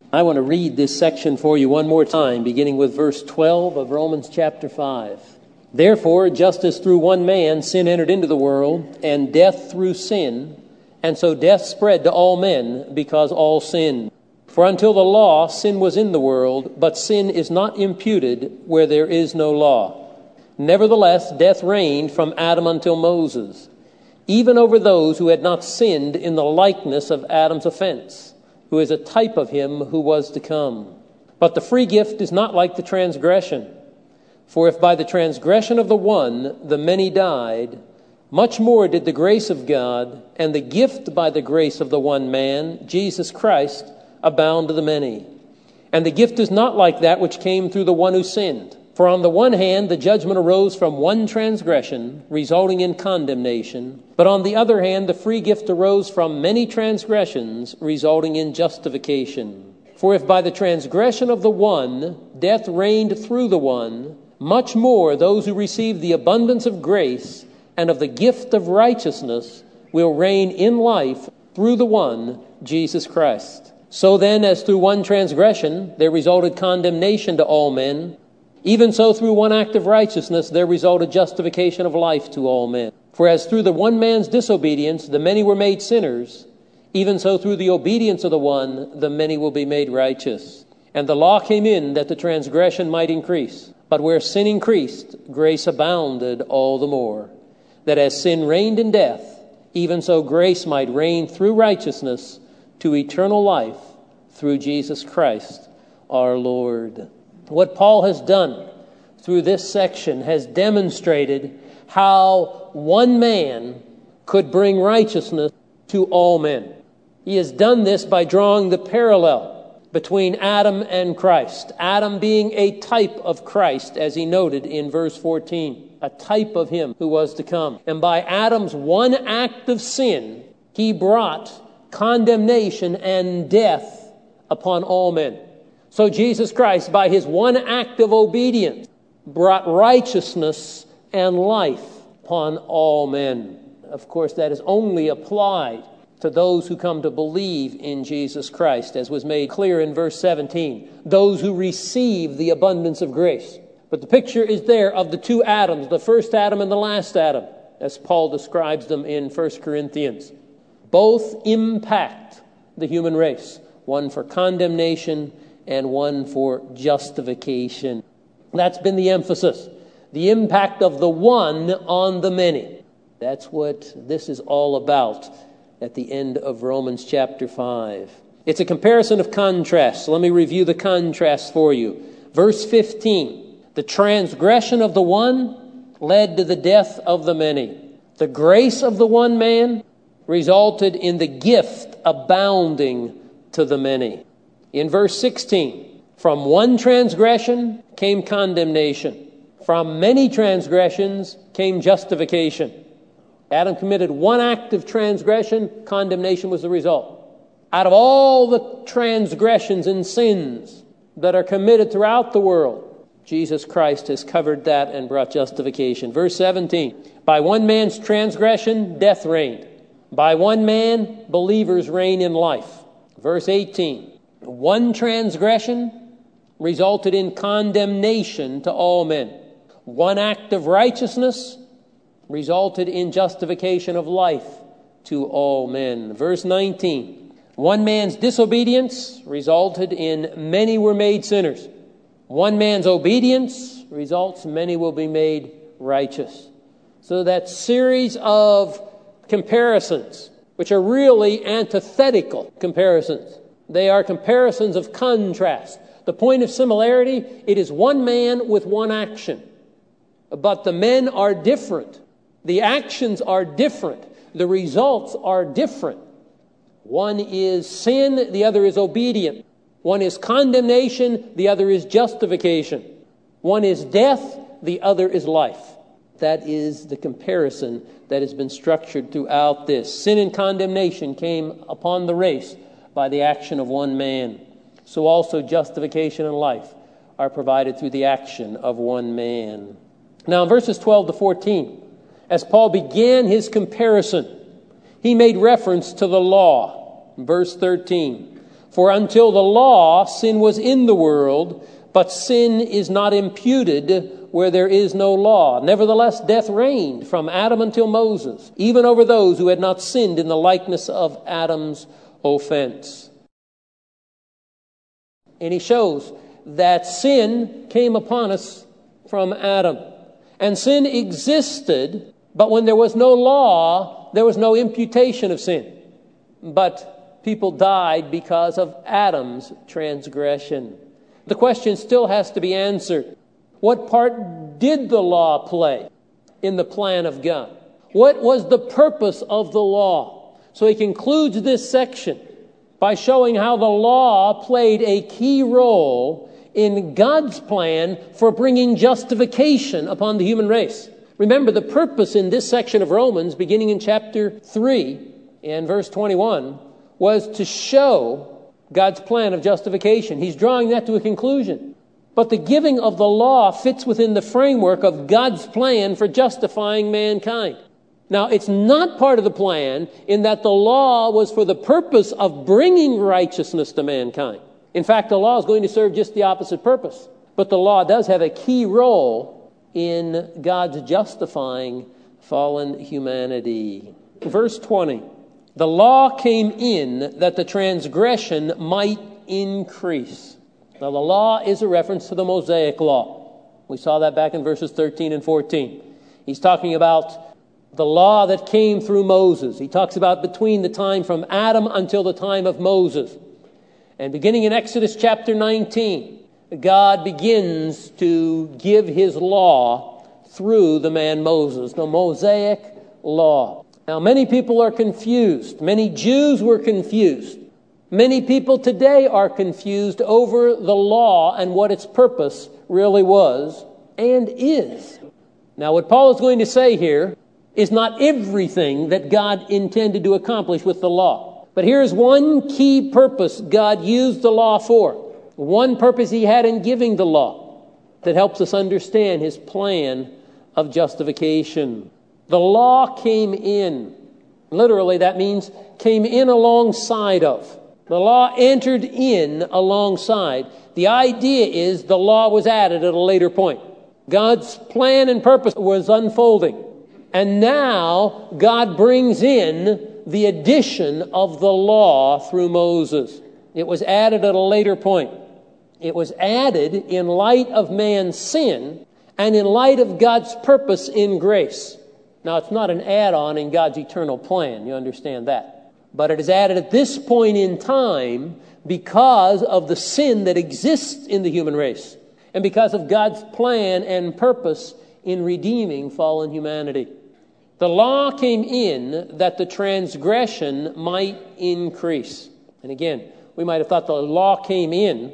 I want to read this section for you one more time, beginning with verse 12 of Romans chapter 5. Therefore, just as through one man sin entered into the world, and death through sin, and so death spread to all men, because all sinned. For until the law, sin was in the world, but sin is not imputed where there is no law. Nevertheless, death reigned from Adam until Moses, even over those who had not sinned in the likeness of Adam's offense, who is a type of him who was to come. But the free gift is not like the transgression. For if by the transgression of the one the many died, much more did the grace of God and the gift by the grace of the one man, Jesus Christ, abound to the many. And the gift is not like that which came through the one who sinned. For on the one hand, the judgment arose from one transgression, resulting in condemnation. But on the other hand, the free gift arose from many transgressions, resulting in justification. For if by the transgression of the one, death reigned through the one, much more those who receive the abundance of grace and of the gift of righteousness will reign in life through the one, Jesus Christ. So then, as through one transgression there resulted condemnation to all men, even so through one act of righteousness there resulted justification of life to all men. For as through the one man's disobedience the many were made sinners, even so through the obedience of the one the many will be made righteous. And the law came in that the transgression might increase. But where sin increased, grace abounded all the more, that as sin reigned in death, even so grace might reign through righteousness to eternal life through Jesus Christ our Lord. What Paul has done through this section has demonstrated how one man could bring righteousness to all men. He has done this by drawing the parallel between Adam and Christ. Adam being a type of Christ, as he noted in verse 14, a type of him who was to come. And by Adam's one act of sin, he brought condemnation and death upon all men. So Jesus Christ, by his one act of obedience, brought righteousness and life upon all men. Of course, that is only applied to those who come to believe in Jesus Christ, as was made clear in verse 17, those who receive the abundance of grace. But the picture is there of the two Adams, the first Adam and the last Adam, as Paul describes them in 1 Corinthians. Both impact the human race, one for condemnation and one for justification. That's been the emphasis. The impact of the one on the many. That's what this is all about at the end of Romans chapter 5. It's a comparison of contrasts. So let me review the contrasts for you. Verse 15. The transgression of the one led to the death of the many. The grace of the one man resulted in the gift abounding to the many. In verse 16, from one transgression came condemnation. From many transgressions came justification. Adam committed one act of transgression, condemnation was the result. Out of all the transgressions and sins that are committed throughout the world, Jesus Christ has covered that and brought justification. Verse 17, by one man's transgression, death reigned. By one man, believers reign in life. Verse 18, one transgression resulted in condemnation to all men. One act of righteousness resulted in justification of life to all men. Verse 19, one man's disobedience resulted in many were made sinners. One man's obedience results many will be made righteous. So that series of comparisons, which are really antithetical comparisons. They are comparisons of contrast. The point of similarity, it is one man with one action. But the men are different. The actions are different. The results are different. One is sin, the other is obedience. One is condemnation, the other is justification. One is death, the other is life. That is the comparison that has been structured throughout this. Sin and condemnation came upon the race by the action of one man. So also justification and life are provided through the action of one man. Now in verses 12 to 14, as Paul began his comparison, he made reference to the law. Verse 13, For until the law, sin was in the world, but sin is not imputed where there is no law. Nevertheless, death reigned from Adam until Moses, even over those who had not sinned in the likeness of Adam's offense. And he shows that sin came upon us from Adam. And sin existed, but when there was no law, there was no imputation of sin. But people died because of Adam's transgression. The question still has to be answered. What part did the law play in the plan of God? What was the purpose of the law? So he concludes this section by showing how the law played a key role in God's plan for bringing justification upon the human race. Remember, the purpose in this section of Romans, beginning in chapter 3 and verse 21, was to show God's plan of justification. He's drawing that to a conclusion. But the giving of the law fits within the framework of God's plan for justifying mankind. Now, it's not part of the plan in that the law was for the purpose of bringing righteousness to mankind. In fact, the law is going to serve just the opposite purpose. But the law does have a key role in God's justifying fallen humanity. Verse 20, the law came in that the transgression might increase. Now, the law is a reference to the Mosaic law. We saw that back in verses 13 and 14. He's talking about the law that came through Moses. He talks about between the time from Adam until the time of Moses. And beginning in Exodus chapter 19, God begins to give his law through the man Moses, the Mosaic law. Now, many people are confused. Many Jews were confused. Many people today are confused over the law and what its purpose really was and is. Now, what Paul is going to say here is not everything that God intended to accomplish with the law. But here's one key purpose God used the law for. One purpose he had in giving the law that helps us understand his plan of justification. The law came in. Literally, that means came in alongside of. The law entered in alongside. The idea is the law was added at a later point. God's plan and purpose was unfolding. And now God brings in the addition of the law through Moses. It was added at a later point. It was added in light of man's sin and in light of God's purpose in grace. Now, it's not an add-on in God's eternal plan. You understand that. But it is added at this point in time because of the sin that exists in the human race and because of God's plan and purpose in redeeming fallen humanity. The law came in that the transgression might increase. And again, we might have thought the law came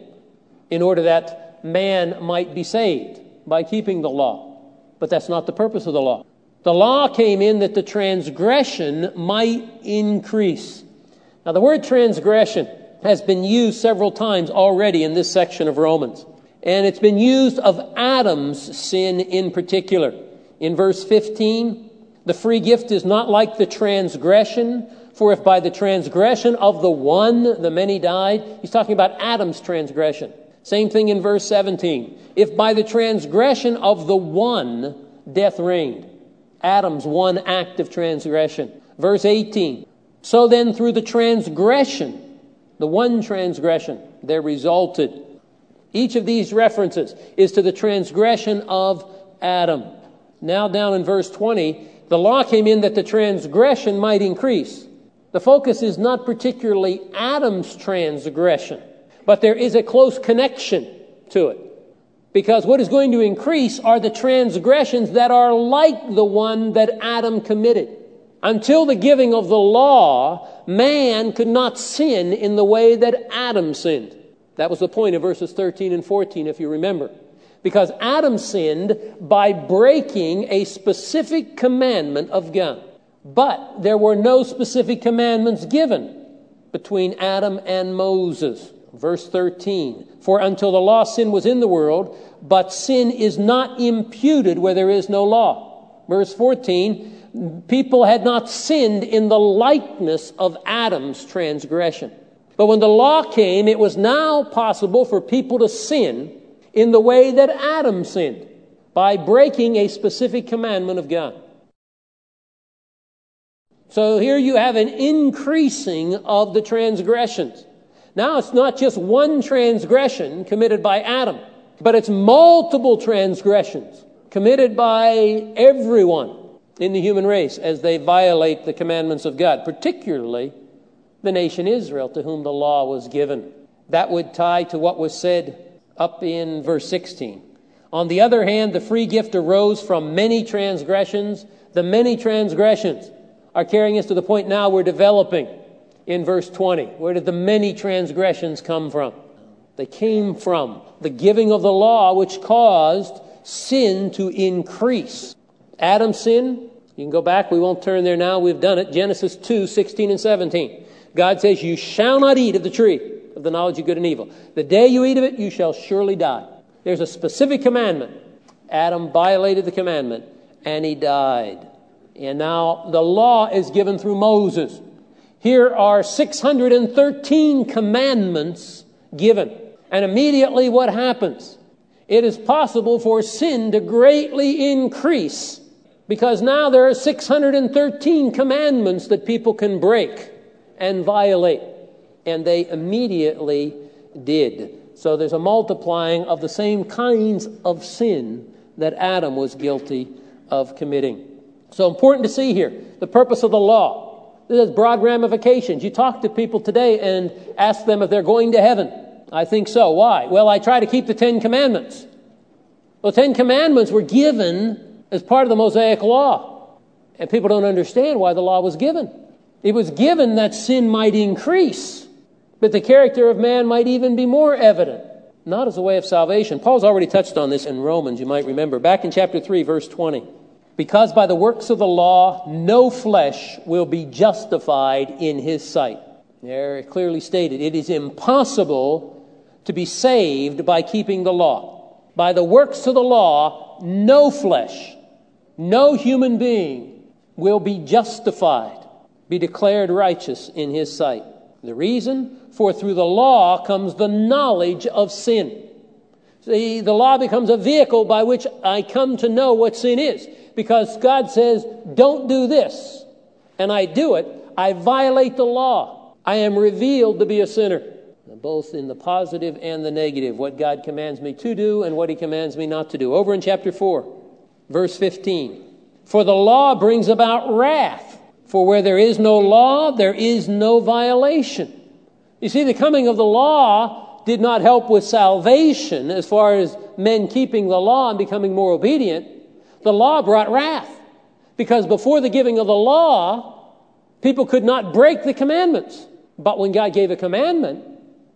in order that man might be saved by keeping the law. But that's not the purpose of the law. The law came in that the transgression might increase. Now, the word transgression has been used several times already in this section of Romans. And it's been used of Adam's sin in particular. In verse 15, the free gift is not like the transgression, for if by the transgression of the one the many died. He's talking about Adam's transgression. Same thing in verse 17. If by the transgression of the one death reigned. Adam's one act of transgression. Verse 18. So then through the transgression, the one transgression, there resulted. Each of these references is to the transgression of Adam. Now down in verse 20, the law came in that the transgression might increase. The focus is not particularly Adam's transgression, but there is a close connection to it. Because what is going to increase are the transgressions that are like the one that Adam committed. Until the giving of the law, man could not sin in the way that Adam sinned. That was the point of verses 13 and 14, if you remember. Because Adam sinned by breaking a specific commandment of God. But there were no specific commandments given between Adam and Moses. Verse 13, for until the law, sin was in the world, but sin is not imputed where there is no law. Verse 14, people had not sinned in the likeness of Adam's transgression. But when the law came, it was now possible for people to sin in the way that Adam sinned, by breaking a specific commandment of God. So here you have an increasing of the transgressions. Now it's not just one transgression committed by Adam, but it's multiple transgressions committed by everyone in the human race as they violate the commandments of God, particularly the nation Israel, to whom the law was given. That would tie to what was said up in verse 16. On the other hand, the free gift arose from many transgressions. The many transgressions are carrying us to the point now we're developing in verse 20. Where did the many transgressions come from? They came from the giving of the law, which caused sin to increase. Adam's sin, you can go back, we won't turn there now, we've done it. Genesis 2, 16 and 17. God says, you shall not eat of the tree of the knowledge of good and evil. The day you eat of it, you shall surely die. There's a specific commandment. Adam violated the commandment, and he died. And now the law is given through Moses. Here are 613 commandments given. And immediately what happens? It is possible for sin to greatly increase, because now there are 613 commandments that people can break and violate. And they immediately did. So there's a multiplying of the same kinds of sin that Adam was guilty of committing. So important to see here, the purpose of the law. This has broad ramifications. You talk to people today and ask them if they're going to heaven. I think so. Why? Well, I try to keep the 10 Commandments. Well, 10 Commandments were given as part of the Mosaic Law. And people don't understand why the law was given. It was given that sin might increase, but the character of man might even be more evident, not as a way of salvation. Paul's already touched on this in Romans, you might remember, back in chapter 3, verse 20. Because by the works of the law, no flesh will be justified in his sight. There it clearly stated, it is impossible to be saved by keeping the law. By the works of the law, no flesh, no human being will be justified, be declared righteous in his sight. The reason? For through the law comes the knowledge of sin. See, the law becomes a vehicle by which I come to know what sin is. Because God says, don't do this, and I do it, I violate the law. I am revealed to be a sinner, both in the positive and the negative, what God commands me to do and what he commands me not to do. Over in chapter 4, verse 15. For the law brings about wrath, for where there is no law, there is no violation. You see, the coming of the law did not help with salvation as far as men keeping the law and becoming more obedient. The law brought wrath, because before the giving of the law, people could not break the commandments. But when God gave a commandment,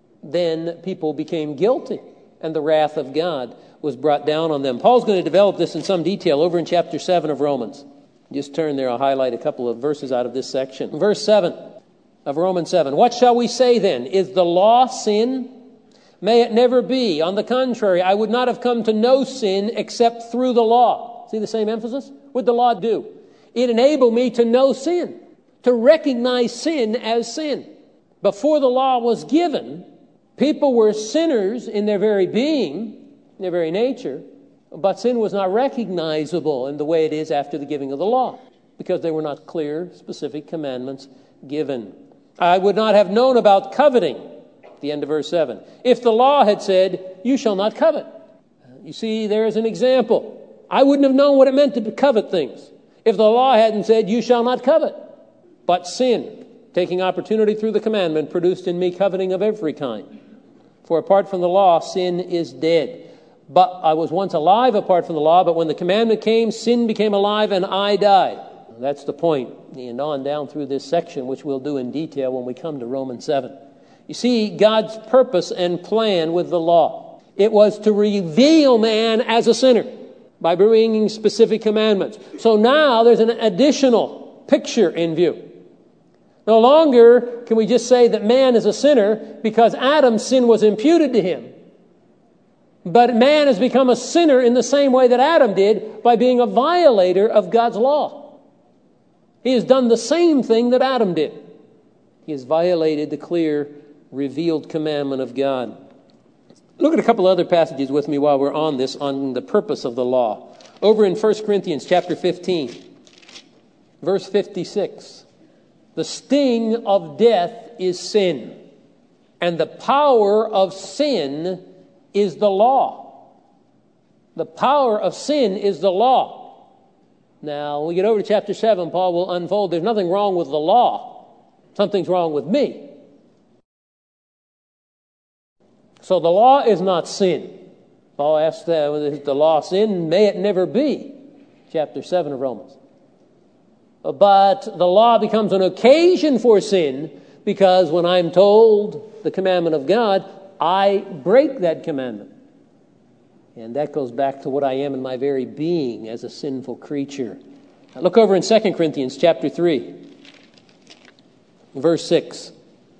then people became guilty, and the wrath of God was brought down on them. Paul's going to develop this in some detail over in chapter 7 of Romans. Just turn there, I'll highlight a couple of verses out of this section. Verse 7 of Romans 7. What shall we say then? Is the law sin? May it never be. On the contrary, I would not have come to know sin except through the law. See the same emphasis? What did the law do? It enabled me to know sin, to recognize sin as sin. Before the law was given, people were sinners in their very being, in their very nature, but sin was not recognizable in the way it is after the giving of the law, because there were not clear, specific commandments given. I would not have known about coveting, at the end of verse 7, if the law had said, you shall not covet. You see, there is an example. I wouldn't have known what it meant to covet things if the law hadn't said, you shall not covet. But sin, taking opportunity through the commandment, produced in me coveting of every kind. For apart from the law, sin is dead. But I was once alive apart from the law, but when the commandment came, sin became alive and I died. That's the point. And on down through this section, which we'll do in detail when we come to Romans 7. You see, God's purpose and plan with the law. It was to reveal man as a sinner by bringing specific commandments. So now there's an additional picture in view. No longer can we just say that man is a sinner because Adam's sin was imputed to him. But man has become a sinner in the same way that Adam did by being a violator of God's law. He has done the same thing that Adam did. He has violated the clear revealed commandment of God. Look at a couple other passages with me while we're on this, on the purpose of the law. Over in 1 Corinthians chapter 15, verse 56. The sting of death is sin, and the power of sin is the law. The power of sin is the law. Now, when we get over to chapter 7, Paul will unfold there's nothing wrong with the law. Something's wrong with me. So the law is not sin. Paul asks, is the law sin? May it never be. Chapter 7 of Romans. But the law becomes an occasion for sin because when I'm told the commandment of God, I break that commandment. And that goes back to what I am in my very being as a sinful creature. Now look over in 2 Corinthians chapter 3, verse 6.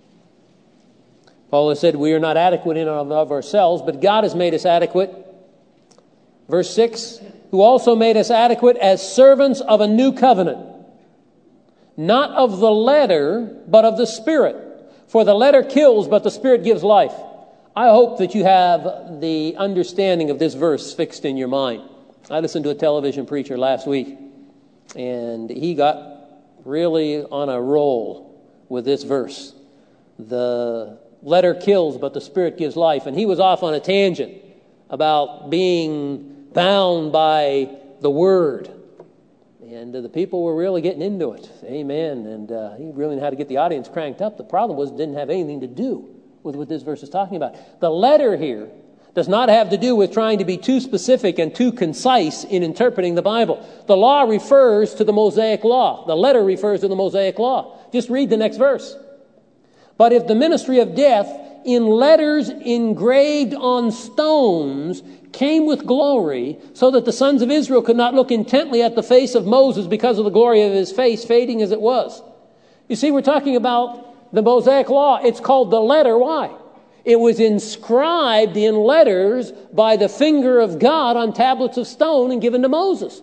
Paul has said, we are not adequate in and of ourselves, but God has made us adequate. Verse 6, who also made us adequate as servants of a new covenant, not of the letter, but of the Spirit. For the letter kills, but the Spirit gives life. I hope that you have the understanding of this verse fixed in your mind. I listened to a television preacher last week, and he got really on a roll with this verse. The letter kills, but the Spirit gives life. And he was off on a tangent about being bound by the Word. And the people were really getting into it. Amen. And he really knew how to get the audience cranked up. The problem was it didn't have anything to do with what this verse is talking about. The letter here does not have to do with trying to be too specific and too concise in interpreting the Bible. The law refers to the Mosaic law. The letter refers to the Mosaic law. Just read the next verse. But if the ministry of death in letters engraved on stones came with glory, so that the sons of Israel could not look intently at the face of Moses because of the glory of his face, fading as it was. You see, we're talking about the Mosaic law. It's called the letter. Why? It was inscribed in letters by the finger of God on tablets of stone and given to Moses.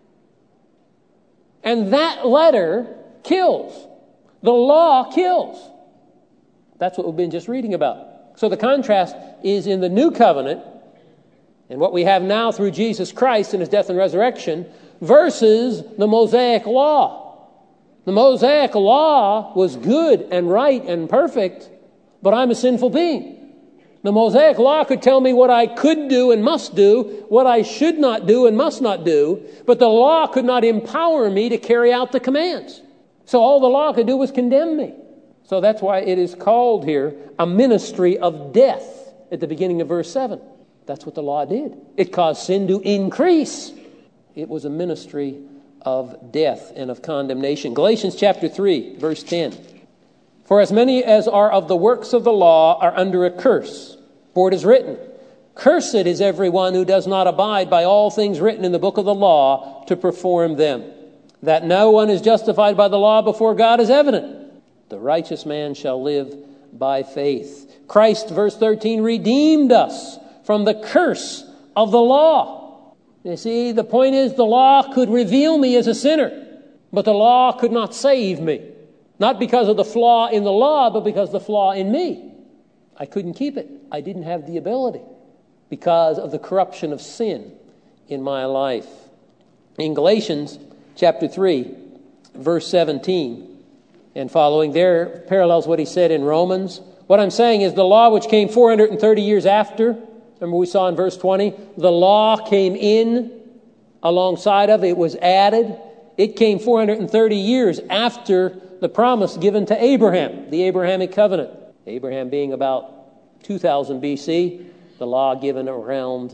And that letter kills. The law kills. That's what we've been just reading about. So the contrast is in the new covenant and what we have now through Jesus Christ and his death and resurrection versus the Mosaic law. The Mosaic law was good and right and perfect, but I'm a sinful being. The Mosaic law could tell me what I could do and must do, what I should not do and must not do, but the law could not empower me to carry out the commands. So all the law could do was condemn me. So that's why it is called here a ministry of death at the beginning of verse 7. That's what the law did. It caused sin to increase. It was a ministry of death and of condemnation. Galatians chapter 3, verse 10. For as many as are of the works of the law are under a curse. For it is written, cursed is everyone who does not abide by all things written in the book of the law to perform them. That no one is justified by the law before God is evident. The righteous man shall live by faith. Christ, verse 13, redeemed us from the curse of the law. You see, the point is the law could reveal me as a sinner, but the law could not save me. Not because of the flaw in the law, but because of the flaw in me. I couldn't keep it. I didn't have the ability because of the corruption of sin in my life. In Galatians chapter 3, verse 17, and following there parallels what he said in Romans. What I'm saying is the law which came 430 years after, remember we saw in verse 20, the law came in alongside of it, was added. It came 430 years after the promise given to Abraham, the Abrahamic covenant. Abraham being about 2000 BC, the law given around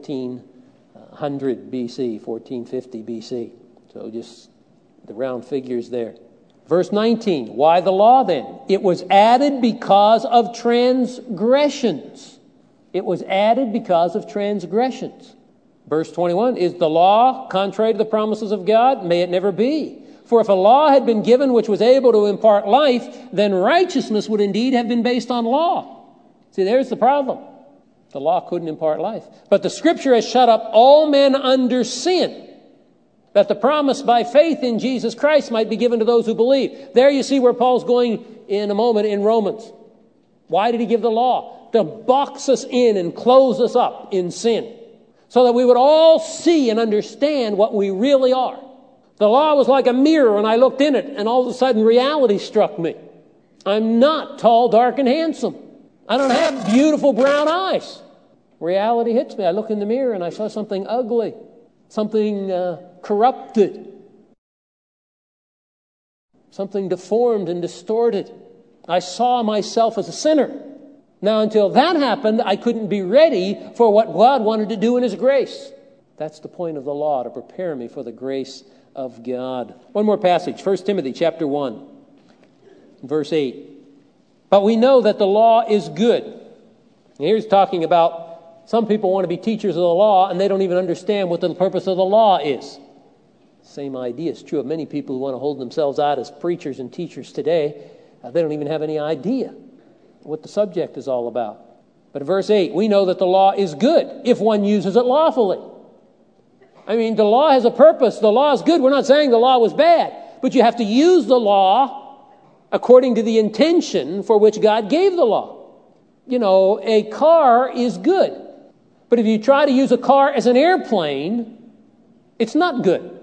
1400 BC, 1450 BC. So just the round figures there. Verse 19, why the law then? It was added because of transgressions. It was added because of transgressions. Verse 21, is the law contrary to the promises of God? May it never be. For if a law had been given which was able to impart life, then righteousness would indeed have been based on law. See, there's the problem. The law couldn't impart life. But the Scripture has shut up all men under sin, that the promise by faith in Jesus Christ might be given to those who believe. There you see where Paul's going in a moment in Romans. Why did he give the law? To box us in and close us up in sin, so that we would all see and understand what we really are. The law was like a mirror, and I looked in it, and all of a sudden reality struck me. I'm not tall, dark, and handsome. I don't have beautiful brown eyes. Reality hits me. I look in the mirror, and I saw something ugly, something corrupted, something deformed and distorted. I saw myself as a sinner. Now, until that happened, I couldn't be ready for what God wanted to do in His grace. That's the point of the law, to prepare me for the grace of God. One more passage, 1 Timothy chapter 1, verse 8. But we know that the law is good. And here's talking about some people want to be teachers of the law, and they don't even understand what the purpose of the law is. Same idea is true of many people who want to hold themselves out as preachers and teachers today. They don't even have any idea what the subject is all about. But verse 8, we know that the law is good if one uses it lawfully. I mean, the law has a purpose. The law is good. We're not saying the law was bad, but you have to use the law according to the intention for which God gave the law. You know, a car is good, but if you try to use a car as an airplane, it's not good.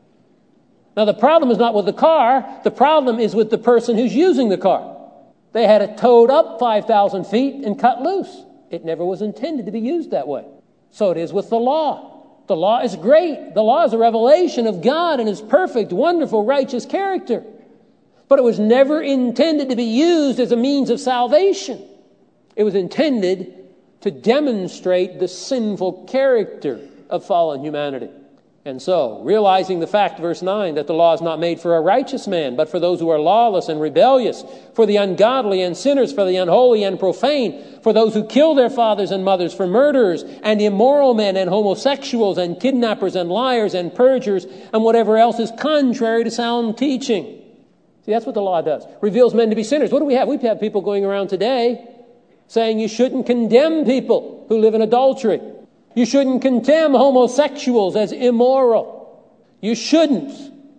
Now, the problem is not with the car. The problem is with the person who's using the car. They had it towed up 5,000 feet and cut loose. It never was intended to be used that way. So it is with the law. The law is great. The law is a revelation of God and His perfect, wonderful, righteous character. But it was never intended to be used as a means of salvation. It was intended to demonstrate the sinful character of fallen humanity. And so, realizing the fact, verse 9, that the law is not made for a righteous man, but for those who are lawless and rebellious, for the ungodly and sinners, for the unholy and profane, for those who kill their fathers and mothers, for murderers and immoral men and homosexuals and kidnappers and liars and perjurers and whatever else is contrary to sound teaching. See, that's what the law does. Reveals men to be sinners. What do we have? We have people going around today saying you shouldn't condemn people who live in adultery. You shouldn't condemn homosexuals as immoral. You shouldn't.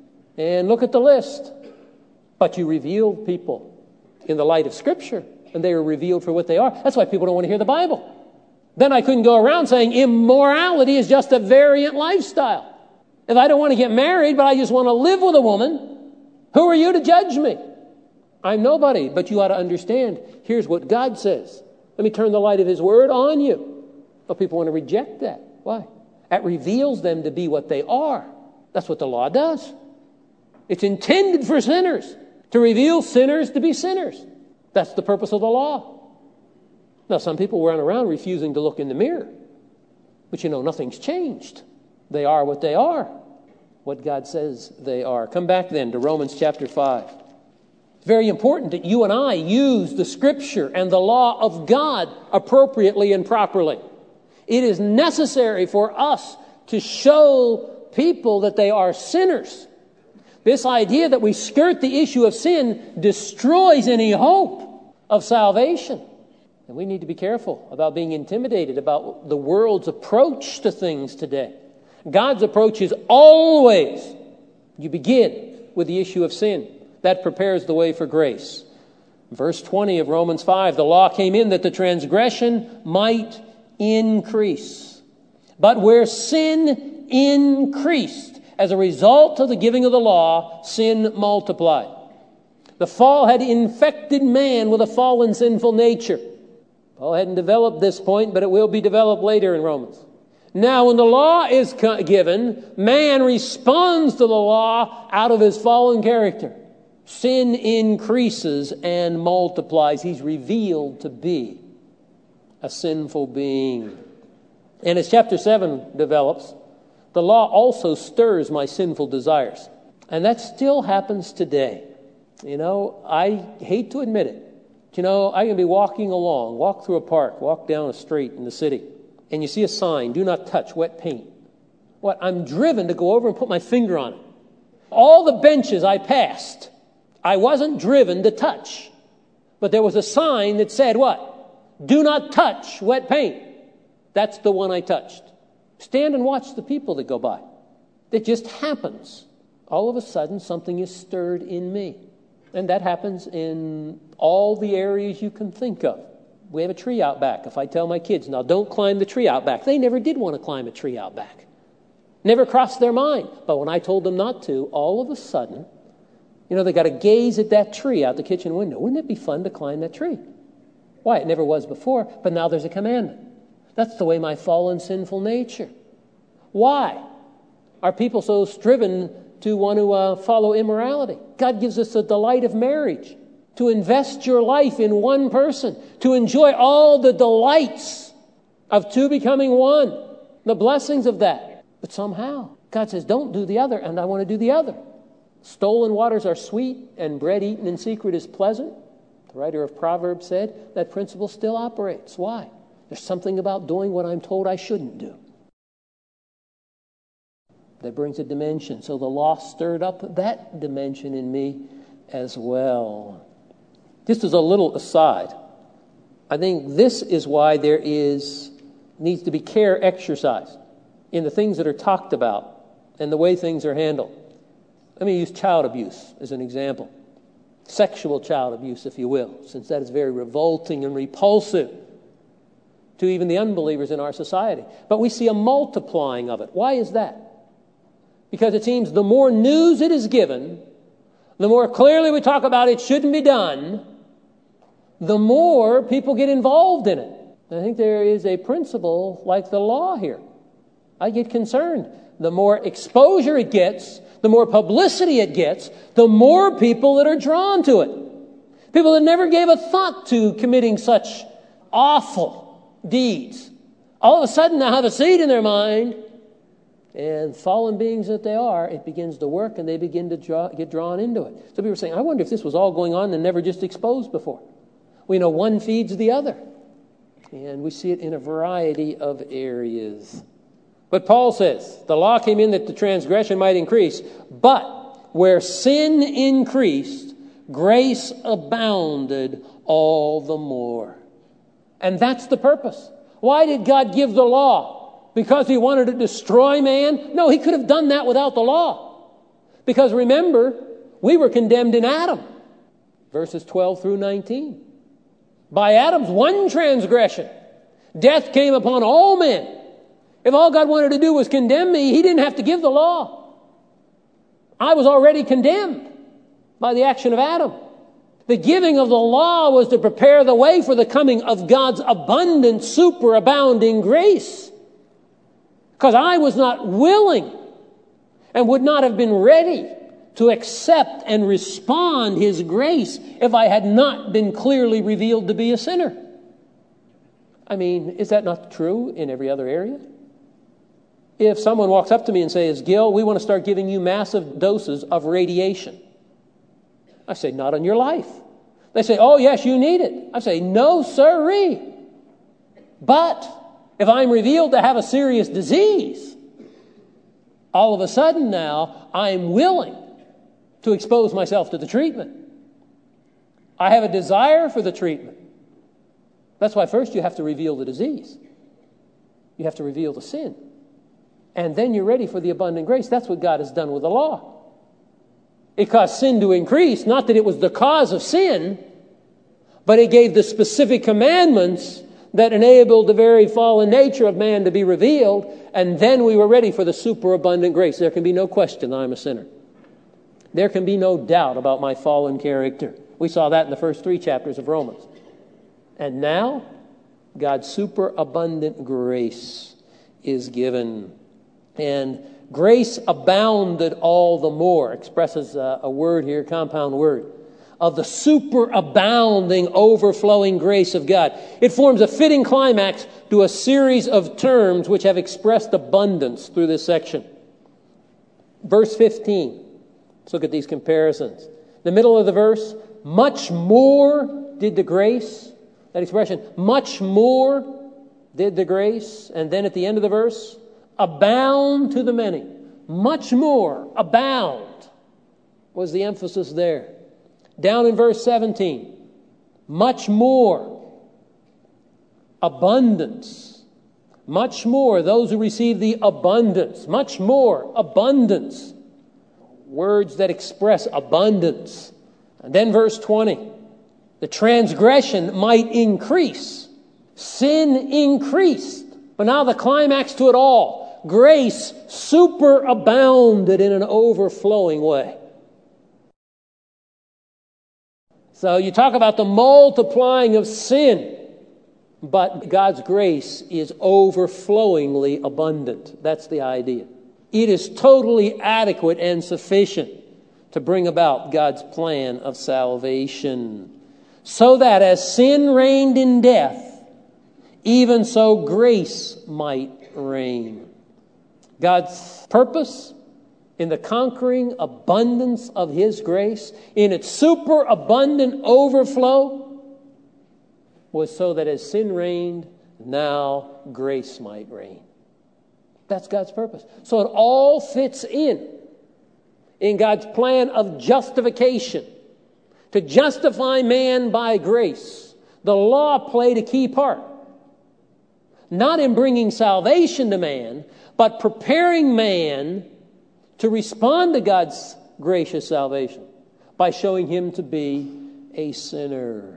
And look at the list. But you reveal people in the light of Scripture, and they are revealed for what they are. That's why people don't want to hear the Bible. Then I couldn't go around saying immorality is just a variant lifestyle. If I don't want to get married, but I just want to live with a woman, who are you to judge me? I'm nobody, but you ought to understand, here's what God says. Let me turn the light of His Word on you. But people want to reject that. Why? That reveals them to be what they are. That's what the law does. It's intended for sinners, to reveal sinners to be sinners. That's the purpose of the law. Now, some people run around refusing to look in the mirror. But you know, nothing's changed. They are what they are. What God says they are. Come back then to Romans chapter 5. It's very important that you and I use the Scripture and the law of God appropriately and properly. It is necessary for us to show people that they are sinners. This idea that we skirt the issue of sin destroys any hope of salvation. And we need to be careful about being intimidated about the world's approach to things today. God's approach is always, you begin with the issue of sin. That prepares the way for grace. Verse 20 of Romans 5, the law came in that the transgression might increase. But where sin increased, as a result of the giving of the law, sin multiplied. The fall had infected man with a fallen sinful nature. Paul hadn't developed this point, but it will be developed later in Romans. Now, when the law is given, man responds to the law out of his fallen character. Sin increases and multiplies. He's revealed to be a sinful being. And as chapter 7 develops, the law also stirs my sinful desires. And that still happens today. You know, I hate to admit it. You know, I can be walking along, walk through a park, walk down a street in the city, and you see a sign, do not touch wet paint. What? I'm driven to go over and put my finger on it. All the benches I passed, I wasn't driven to touch. But there was a sign that said what? Do not touch wet paint. That's the one I touched. Stand and watch the people that go by. It just happens. All of a sudden, something is stirred in me. And that happens in all the areas you can think of. We have a tree out back. If I tell my kids, now don't climb the tree out back, they never did want to climb a tree out back. Never crossed their mind. But when I told them not to, all of a sudden, they got to gaze at that tree out the kitchen window. Wouldn't it be fun to climb that tree? Why? It never was before, but now there's a commandment. That's the way my fallen sinful nature. Why are people so striven to want to follow immorality? God gives us the delight of marriage, to invest your life in one person, to enjoy all the delights of two becoming one, the blessings of that. But somehow, God says, don't do the other, and I want to do the other. Stolen waters are sweet, and bread eaten in secret is pleasant. The writer of Proverbs said that principle still operates. Why? There's something about doing what I'm told I shouldn't do that brings a dimension. So the law stirred up that dimension in me as well. Just as a little aside, I think this is why there needs to be care exercised in the things that are talked about and the way things are handled. Let me use child abuse as an example. Sexual child abuse, if you will, since that is very revolting and repulsive to even the unbelievers in our society. But we see a multiplying of it. Why is that? Because it seems the more news it is given, the more clearly we talk about it shouldn't be done, the more people get involved in it. I think there is a principle like the law here. I get concerned. The more exposure it gets, the more publicity it gets, the more people that are drawn to it. People that never gave a thought to committing such awful deeds, all of a sudden now have a seed in their mind, and fallen beings that they are, it begins to work and they begin to get drawn into it. So people are saying, I wonder if this was all going on and never just exposed before. We know one feeds the other. And we see it in a variety of areas. But Paul says, the law came in that the transgression might increase. But where sin increased, grace abounded all the more. And that's the purpose. Why did God give the law? Because he wanted to destroy man? No, he could have done that without the law. Because remember, we were condemned in Adam. Verses 12 through 19. By Adam's one transgression, death came upon all men. If all God wanted to do was condemn me, he didn't have to give the law. I was already condemned by the action of Adam. The giving of the law was to prepare the way for the coming of God's abundant, superabounding grace. Because I was not willing and would not have been ready to accept and respond his grace if I had not been clearly revealed to be a sinner. I mean, is that not true in every other area? If someone walks up to me and says, Gil, we want to start giving you massive doses of radiation. I say, not on your life. They say, oh, yes, you need it. I say, no, sirree. But if I'm revealed to have a serious disease, all of a sudden now I'm willing to expose myself to the treatment. I have a desire for the treatment. That's why first you have to reveal the disease. You have to reveal the sin. And then you're ready for the abundant grace. That's what God has done with the law. It caused sin to increase, not that it was the cause of sin, but it gave the specific commandments that enabled the very fallen nature of man to be revealed, and then we were ready for the superabundant grace. There can be no question that I'm a sinner. There can be no doubt about my fallen character. We saw that in the first 3 chapters of Romans. And now, God's superabundant grace is given. And grace abounded all the more, expresses a word here, compound word, of the superabounding, overflowing grace of God. It forms a fitting climax to a series of terms which have expressed abundance through this section. Verse 15. Let's look at these comparisons. The middle of the verse, much more did the grace, that expression, much more did the grace. And then at the end of the verse, abound to the many. Much more, abound, was the emphasis there. Down in verse 17, much more, abundance. Much more, those who receive the abundance. Much more, abundance. Words that express abundance. And then verse 20. The transgression might increase. Sin increased. But now the climax to it all. Grace superabounded in an overflowing way. So you talk about the multiplying of sin. But God's grace is overflowingly abundant. That's the idea. It is totally adequate and sufficient to bring about God's plan of salvation. So that as sin reigned in death, even so grace might reign. God's purpose in the conquering abundance of His grace, in its superabundant overflow, was so that as sin reigned, now grace might reign. That's God's purpose. So it all fits in God's plan of justification. To justify man by grace, the law played a key part. Not in bringing salvation to man, but preparing man to respond to God's gracious salvation by showing him to be a sinner.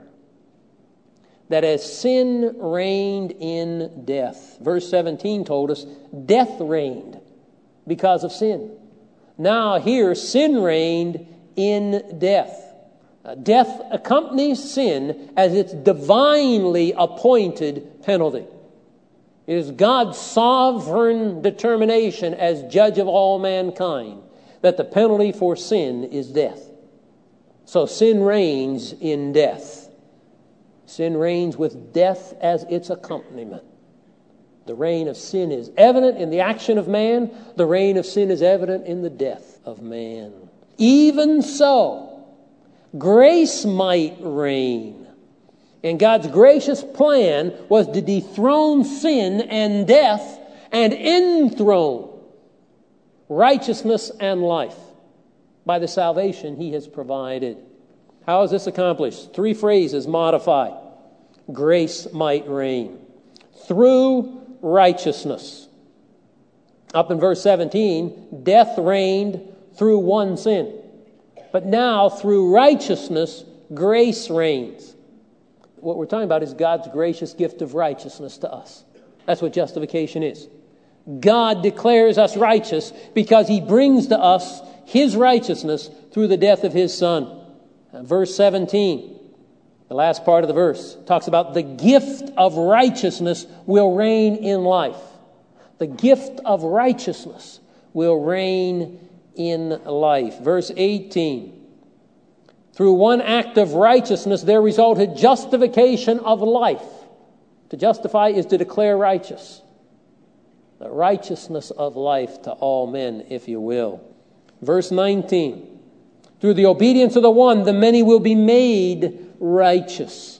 That as sin reigned in death, verse 17 told us, death reigned because of sin. Now here, sin reigned in death. Death accompanies sin as its divinely appointed penalty. It is God's sovereign determination as judge of all mankind that the penalty for sin is death. So sin reigns in death. Sin reigns with death as its accompaniment. The reign of sin is evident in the action of man. The reign of sin is evident in the death of man. Even so, grace might reign. And God's gracious plan was to dethrone sin and death and enthrone righteousness and life by the salvation He has provided. How is this accomplished? 3 phrases modified. Grace might reign. Through righteousness. Up in verse 17, death reigned through one sin. But now, through righteousness, grace reigns. What we're talking about is God's gracious gift of righteousness to us. That's what justification is. God declares us righteous because He brings to us His righteousness through the death of His Son. Verse 17, the last part of the verse, talks about the gift of righteousness will reign in life. The gift of righteousness will reign in life. Verse 18, through one act of righteousness there resulted justification of life. To justify is to declare righteous. The righteousness of life to all men, if you will. Verse 19, through the obedience of the one, the many will be made righteous.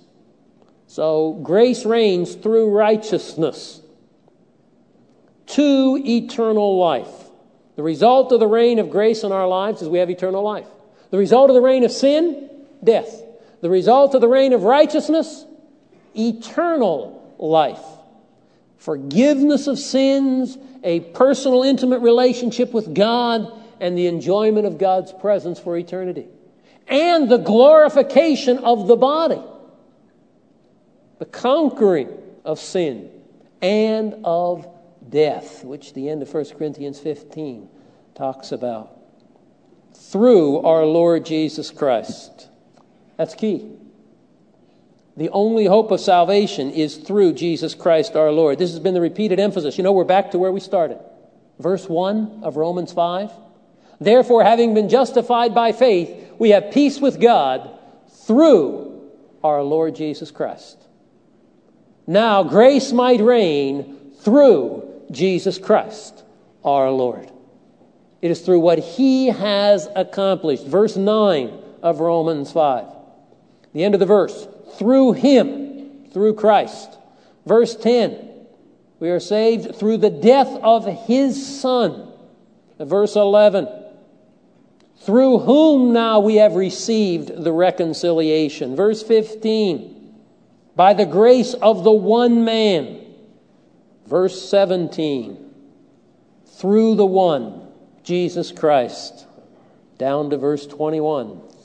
So grace reigns through righteousness to eternal life. The result of the reign of grace in our lives is we have eternal life. The result of the reign of sin, death. The result of the reign of righteousness, eternal life. Forgiveness of sins, a personal, intimate relationship with God, and the enjoyment of God's presence for eternity. And the glorification of the body. The conquering of sin and of death, which the end of 1 Corinthians 15 talks about. Through our Lord Jesus Christ. That's key. The only hope of salvation is through Jesus Christ our Lord. This has been the repeated emphasis. You know, we're back to where we started. Verse 1 of Romans 5. Therefore, having been justified by faith, we have peace with God through our Lord Jesus Christ. Now, grace might reign through Jesus Christ, our Lord. It is through what He has accomplished. Verse 9 of Romans 5. The end of the verse. Through Him, through Christ. Verse 10. We are saved through the death of His Son. Verse 11. Through whom now we have received the reconciliation. Verse 15. By the grace of the one man. Verse 17. Through the one, Jesus Christ. Down to verse 21.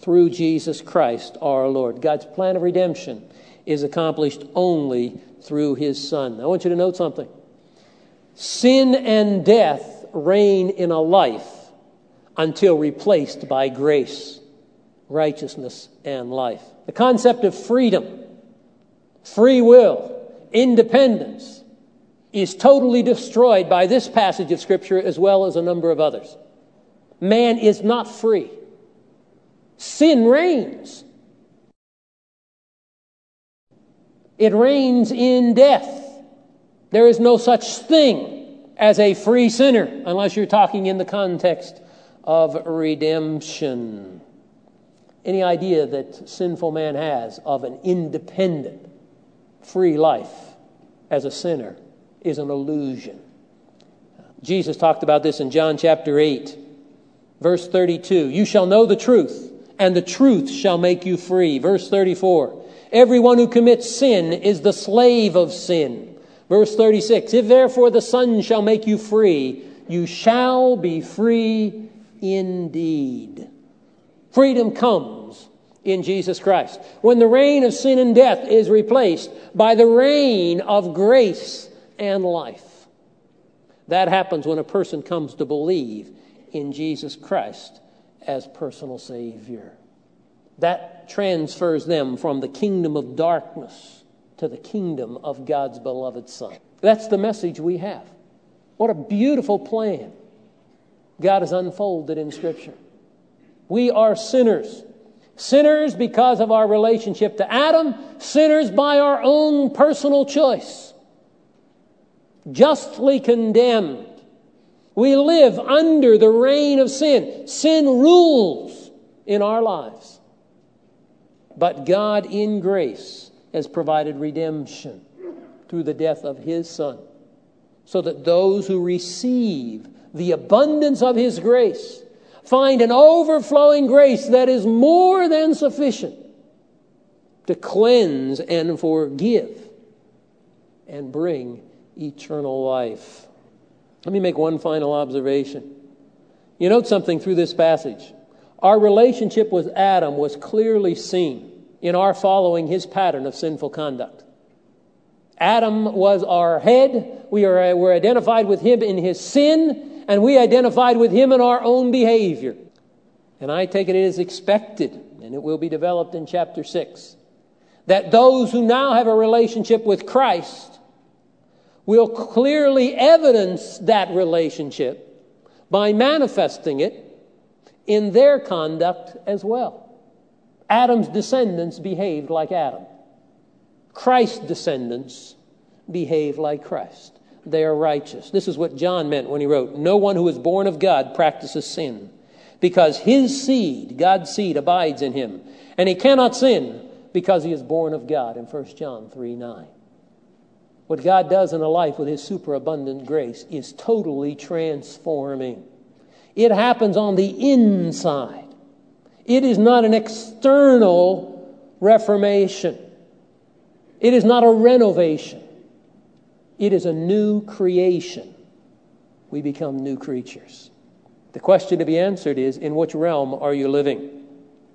through Jesus Christ our Lord. God's plan of redemption is accomplished only through His Son. I want you to note something. Sin and death reign in a life until replaced by grace, righteousness, and life. The concept of freedom, free will, independence is totally destroyed by this passage of Scripture as well as a number of others. Man is not free. Sin reigns. It reigns in death. There is no such thing as a free sinner unless you're talking in the context of redemption. Any idea that sinful man has of an independent, free life as a sinner is an illusion. Jesus talked about this in John chapter 8, verse 32. You shall know the truth, and the truth shall make you free. Verse 34. Everyone who commits sin is the slave of sin. Verse 36, if therefore the Son shall make you free, you shall be free indeed. Freedom comes in Jesus Christ when the reign of sin and death is replaced by the reign of grace and life. That happens when a person comes to believe in Jesus Christ as personal Savior. That transfers them from the kingdom of darkness to the kingdom of God's beloved Son. That's the message we have. What a beautiful plan God has unfolded in Scripture. We are sinners. Sinners because of our relationship to Adam. Sinners by our own personal choice. Justly condemned. We live under the reign of sin. Sin rules in our lives. But God in grace has provided redemption through the death of His Son, so that those who receive the abundance of His grace find an overflowing grace that is more than sufficient to cleanse and forgive and bring eternal life. Let me make one final observation. You note something through this passage. Our relationship with Adam was clearly seen in our following his pattern of sinful conduct. Adam was our head. We were identified with him in his sin, and we identified with him in our own behavior. And I take it as expected, and it will be developed in chapter 6, that those who now have a relationship with Christ will clearly evidence that relationship by manifesting it in their conduct as well. Adam's descendants behaved like Adam. Christ's descendants behave like Christ. They are righteous. This is what John meant when he wrote, no one who is born of God practices sin, because his seed, God's seed, abides in him. And he cannot sin because he is born of God in 1 John 3:9. What God does in a life with his superabundant grace is totally transforming. It happens on the inside. It is not an external reformation. It is not a renovation. It is a new creation. We become new creatures. The question to be answered is, in which realm are you living?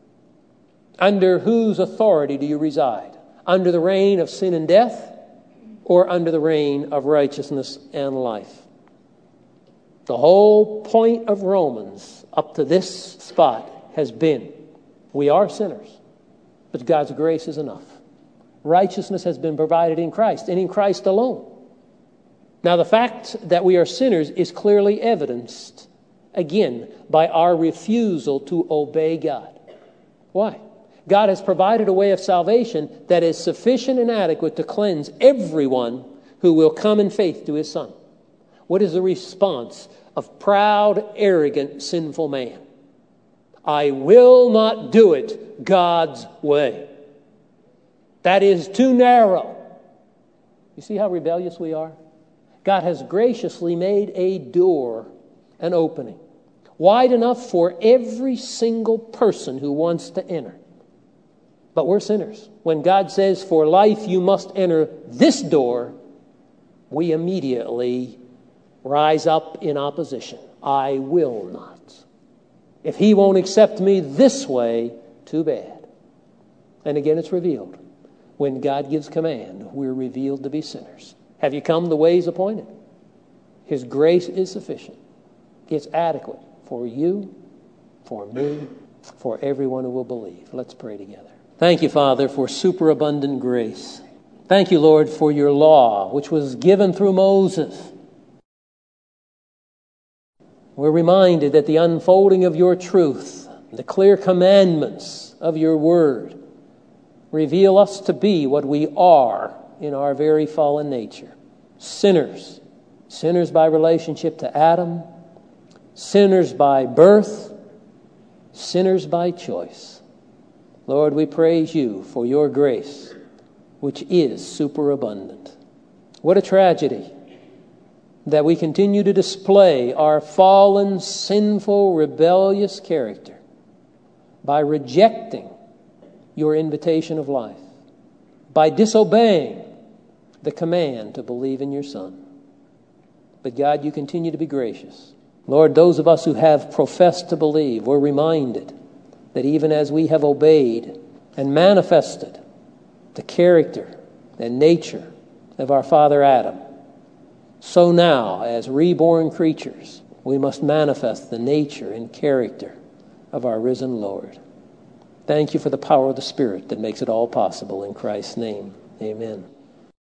Under whose authority do you reside? Under the reign of sin and death, or under the reign of righteousness and life? The whole point of Romans up to this spot has been, we are sinners, but God's grace is enough. Righteousness has been provided in Christ, and in Christ alone. Now, the fact that we are sinners is clearly evidenced, again, by our refusal to obey God. Why? God has provided a way of salvation that is sufficient and adequate to cleanse everyone who will come in faith to his Son. What is the response of proud, arrogant, sinful man? I will not do it God's way. That is too narrow. You see how rebellious we are? God has graciously made a door, an opening, wide enough for every single person who wants to enter. But we're sinners. When God says, for life you must enter this door, we immediately rise up in opposition. I will not. If he won't accept me this way, Too bad. And again, it's revealed. When God gives command, we're revealed to be sinners. Have you come the ways appointed? His grace is sufficient. It's adequate for you, for me, for everyone who will believe. Let's pray together. Thank you, Father, for superabundant grace. Thank you, Lord, for your law, which was given through Moses. We're reminded that the unfolding of your truth, the clear commandments of your word, reveal us to be what we are in our very fallen nature. Sinners. Sinners by relationship to Adam. Sinners by birth. Sinners by choice. Lord, we praise you for your grace, which is superabundant. What a tragedy that we continue to display our fallen, sinful, rebellious character by rejecting your invitation of life, by disobeying the command to believe in your Son. But God, you continue to be gracious. Lord, those of us who have professed to believe, we're reminded that even as we have obeyed and manifested the character and nature of our father Adam, so now, as reborn creatures, we must manifest the nature and character of our risen Lord. Thank you for the power of the Spirit that makes it all possible. In Christ's name, amen.